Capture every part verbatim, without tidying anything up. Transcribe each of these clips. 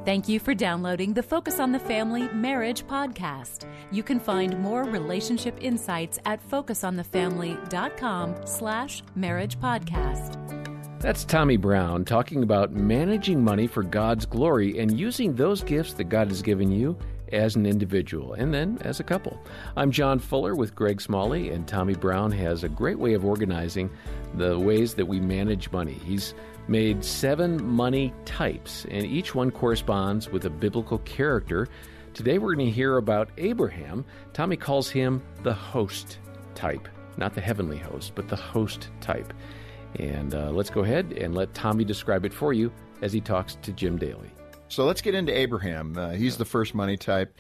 Thank you for downloading the Focus on the Family Marriage podcast. You can find more relationship insights at focusonthefamily.com slash marriage podcast. That's Tommy Brown talking about managing money for God's glory and using those gifts that God has given you as an individual and then as a couple. I'm John Fuller with Greg Smalley, and Tommy Brown has a great way of organizing the ways that we manage money. He's made seven money types, and each one corresponds with a biblical character. Today we're going to hear about Abraham. Tommy calls him the host type, not the heavenly host, but the host type. And uh, let's go ahead and let Tommy describe it for you as he talks to Jim Daly. So let's get into Abraham. Uh, he's the first money type.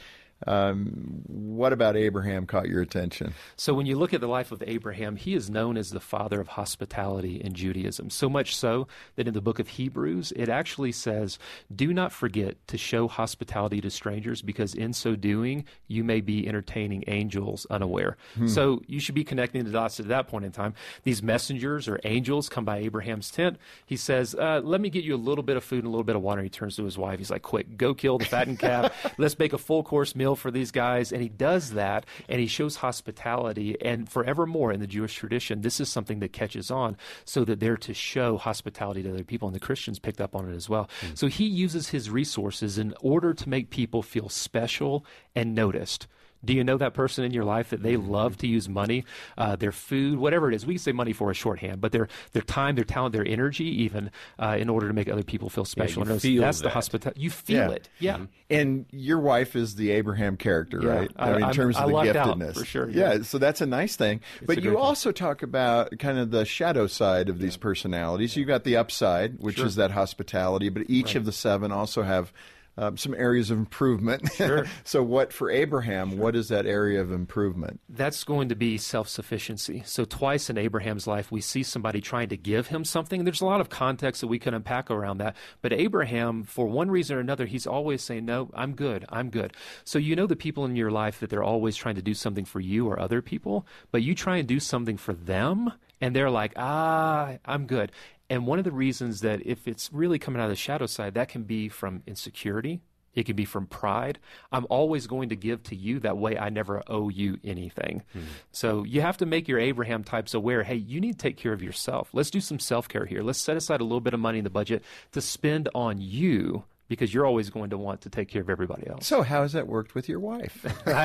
Um, what about Abraham caught your attention? So when you look at the life of Abraham, he is known as the father of hospitality in Judaism, so much so that in the book of Hebrews, it actually says, do not forget to show hospitality to strangers, because in so doing, you may be entertaining angels unaware. Hmm. So you should be connecting the dots at that point in time. These messengers or angels come by Abraham's tent. He says, uh, let me get you a little bit of food and a little bit of water. He turns to his wife. He's like, quick, go kill the fattened calf. Let's make a full course meal for these guys. And he does that, and he shows hospitality. And forevermore in the Jewish tradition, this is something that catches on, so that they're to show hospitality to other people, and the Christians picked up on it as well. Mm. So he uses his resources in order to make people feel special and noticed. Do you know that person in your life that they love to use money, uh, their food, whatever it is? We can say money for a shorthand, but their their time, their talent, their energy, even uh, in order to make other people feel special. Yeah, you feel That's that. the hospitality. You feel Yeah. it, yeah. Mm-hmm. And your wife is the Abraham character, Yeah, right? I- I mean, in I'm- terms I of the lucked out, giftedness, for sure, Yeah. yeah. So that's a nice thing. It's but a you great thing. also talk about kind of the shadow side of these personalities. You got the upside, which Sure. is that hospitality, but each Right. of the seven also have Um, some areas of improvement. Sure. So what, for Abraham, what is that area of improvement? That's going to be self-sufficiency. So twice in Abraham's life, we see somebody trying to give him something. There's a lot of context that we can unpack around that. But Abraham, for one reason or another, he's always saying, no, I'm good, I'm good. So you know the people in your life that they're always trying to do something for you or other people, but you try and do something for them, and they're like, ah, I'm good. And one of the reasons that if it's really coming out of the shadow side, that can be from insecurity. It can be from pride. I'm always going to give to you. That way I never owe you anything. Mm-hmm. So you have to make your Abraham types aware, hey, you need to take care of yourself. Let's do some self-care here. Let's set aside a little bit of money in the budget to spend on you, because you're always going to want to take care of everybody else. So how has that worked with your wife?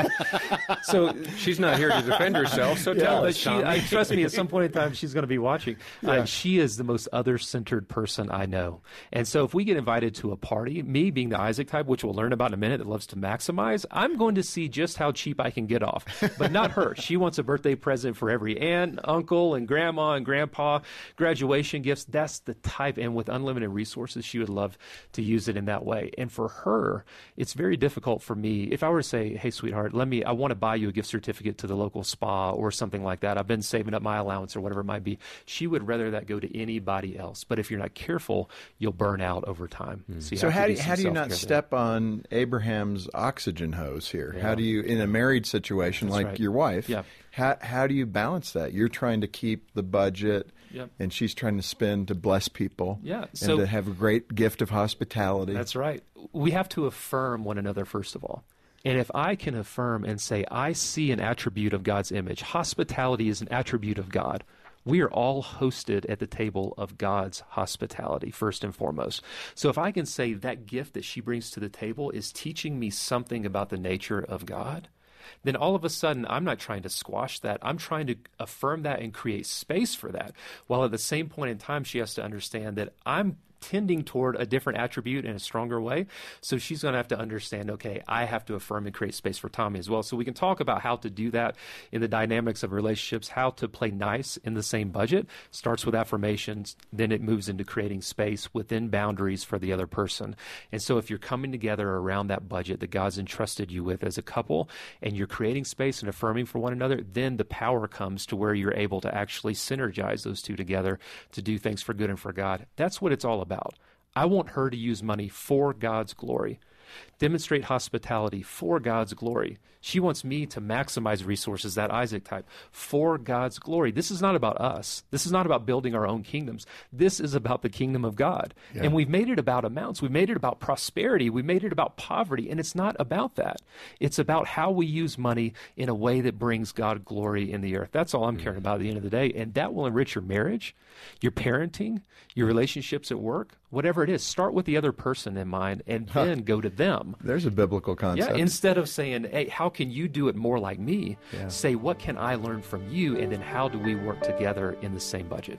So she's not here to defend herself, so tell But us, she, Tommy. I, trust me, at some point in time, she's going to be watching. Yeah. Uh, she is the most other-centered person I know. And so if we get invited to a party, me being the Isaac type, which we'll learn about in a minute, that loves to maximize, I'm going to see just how cheap I can get off. But not her. She wants a birthday present for every aunt, uncle, and grandma and grandpa, graduation gifts. That's the type. And with unlimited resources, she would love to use it in that way. And for her, it's very difficult for me. If I were to say, hey, sweetheart, let me, I want to buy you a gift certificate to the local spa or something like that. I've been saving up my allowance or whatever it might be. She would rather that go to anybody else. But if you're not careful, you'll burn out over time. Mm. So, you So have to how do, do some how do you not self-care step on Abraham's oxygen hose here? Yeah. How do you, in a married situation That's like right. your wife, Yeah. how how do you balance that? You're trying to keep the budget, Yep. and she's trying to spend to bless people, Yeah, and so- to have a great gift of hospitality. That's right. We have to affirm one another, first of all. And if I can affirm and say, I see an attribute of God's image, hospitality is an attribute of God. We are all hosted at the table of God's hospitality, first and foremost. So if I can say that gift that she brings to the table is teaching me something about the nature of God, then all of a sudden I'm not trying to squash that. I'm trying to affirm that and create space for that. While at the same point in time, she has to understand that I'm tending toward a different attribute in a stronger way. So she's going to have to understand, okay, I have to affirm and create space for Tommy as well. So we can talk about how to do that in the dynamics of relationships, how to play nice in the same budget. Starts with affirmations, then it moves into creating space within boundaries for the other person. And so if you're coming together around that budget that God's entrusted you with as a couple, and you're creating space and affirming for one another, then the power comes to where you're able to actually synergize those two together to do things for good and for God. That's what it's all about. I want her to use money for God's glory. Demonstrate hospitality for God's glory. She wants me to maximize resources, that Isaac type, for God's glory. This is not about us. This is not about building our own kingdoms. This is about the kingdom of God. Yeah. And we've made it about amounts. We've made it about prosperity. We've made it about poverty. And it's not about that. It's about how we use money in a way that brings God glory in the earth. That's all I'm mm-hmm. caring about at the end of the day. And that will enrich your marriage, your parenting, your relationships at work, whatever it is. Start with the other person in mind and huh. then go to them. There's a biblical concept. Yeah, instead of saying, hey, how can you do it more like me? Yeah. Say, what can I learn from you? And then how do we work together in the same budget?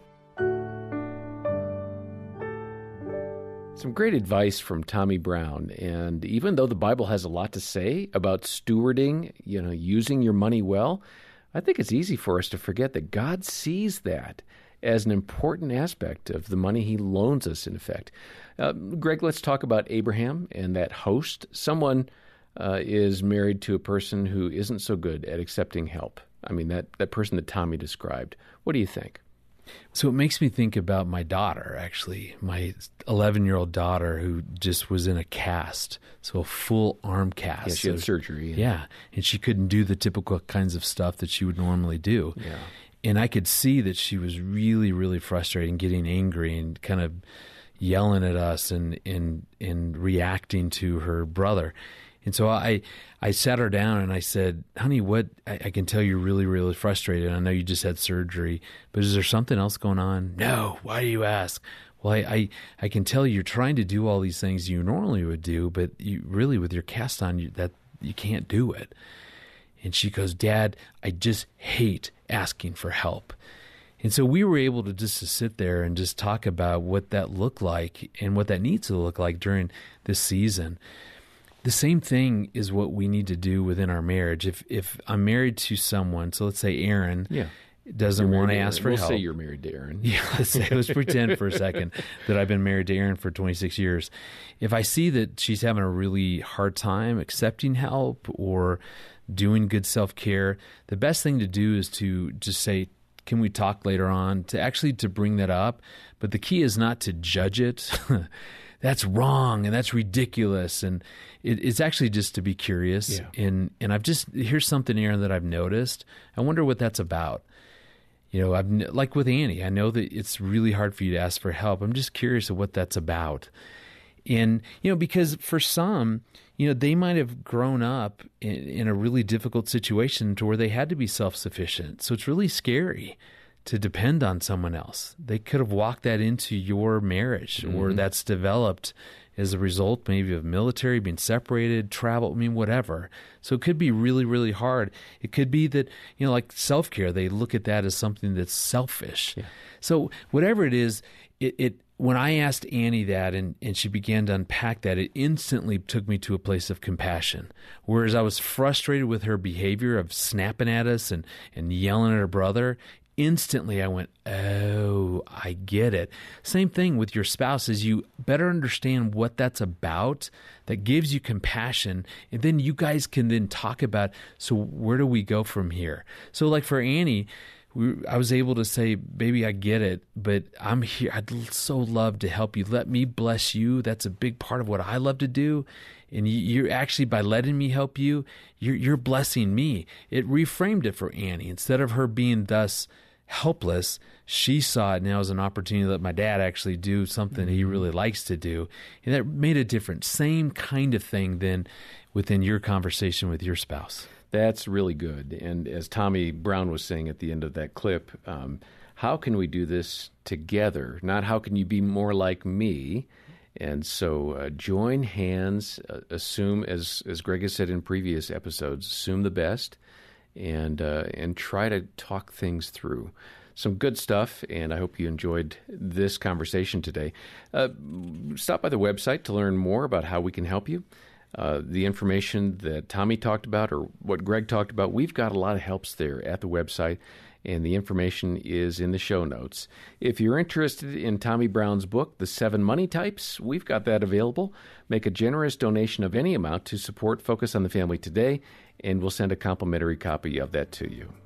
Some great advice from Tommy Brown. And even though the Bible has a lot to say about stewarding, you know, using your money well, I think it's easy for us to forget that God sees that as an important aspect of the money he loans us, in effect. Uh, Greg, let's talk about Abraham and that host. Someone uh, is married to a person who isn't so good at accepting help. I mean, that, that person that Tommy described. What do you think? So it makes me think about my daughter, actually, my eleven-year-old daughter who just was in a cast, so a full arm cast. Yeah, she had so, surgery. Yeah. yeah, and she couldn't do the typical kinds of stuff that she would normally do. Yeah. And I could see that she was really, really frustrated and getting angry and kind of yelling at us and, and, and reacting to her brother. And so I I sat her down and I said, honey, what, I, I can tell you're really, really frustrated. I know you just had surgery, but is there something else going on? No. Why do you ask? Well, I, I, I can tell you're trying to do all these things you normally would do, but you really, with your cast on, you, that you can't do it. And she goes, Dad, I just hate asking for help. And so we were able to just to sit there and just talk about what that looked like and what that needs to look like during this season. The same thing is what we need to do within our marriage. If if I'm married to someone, so let's say Aaron yeah. doesn't want to ask for we'll help. Let's say you're married to Aaron. Yeah, let's, say, let's pretend for a second that I've been married to Aaron for twenty-six years. If I see that she's having a really hard time accepting help or doing good self-care, the best thing to do is to just say, can we talk later on, to actually to bring that up. But the key is not to judge it. That's wrong and that's ridiculous. And it, it's actually just to be curious. Yeah. And and I've just, here's something, Aaron, that I've noticed. I wonder what that's about. You know, I've like with Annie, I know that it's really hard for you to ask for help. I'm just curious of what that's about. And, you know, because for some, you know, they might have grown up in, in a really difficult situation to where they had to be self-sufficient. So it's really scary to depend on someone else. They could have walked that into your marriage, mm-hmm. or that's developed as a result maybe of military, being separated, travel, I mean, whatever. So it could be really, really hard. It could be that, you know, like self-care, they look at that as something that's selfish. Yeah. So whatever it is, it, it when I asked Annie that and, and she began to unpack that, it instantly took me to a place of compassion. Whereas I was frustrated with her behavior of snapping at us and, and yelling at her brother, instantly I went, oh, I get it. Same thing with your spouse, as you better understand what that's about, that gives you compassion, and then you guys can then talk about, so where do we go from here? So like for Annie, we, I was able to say, baby, I get it, but I'm here. I'd so love to help you. Let me bless you. That's a big part of what I love to do. And you're actually, by letting me help you, you're, you're blessing me. It reframed it for Annie. Instead of her being thus helpless, she saw it now as an opportunity to let my dad actually do something mm-hmm. he really likes to do. And that made a difference. Same kind of thing then within your conversation with your spouse. That's really good. And as Tommy Brown was saying at the end of that clip, um, how can we do this together? Not how can you be more like me? And so uh, join hands, uh, assume, as as Greg has said in previous episodes, assume the best, and uh, and try to talk things through. Some good stuff, and I hope you enjoyed this conversation today. Uh, stop by the website to learn more about how we can help you. Uh, the information that Tommy talked about or what Greg talked about, we've got a lot of helps there at the website, and the information is in the show notes. If you're interested in Tommy Brown's book, The Seven Money Types, we've got that available. Make a generous donation of any amount to support Focus on the Family today, and we'll send a complimentary copy of that to you.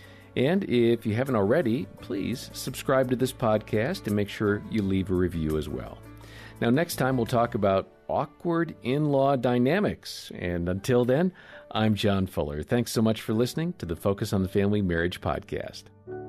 And if you haven't already, please subscribe to this podcast and make sure you leave a review as well. Now, next time we'll talk about awkward in-law dynamics. And until then, I'm John Fuller. Thanks so much for listening to the Focus on the Family Marriage podcast.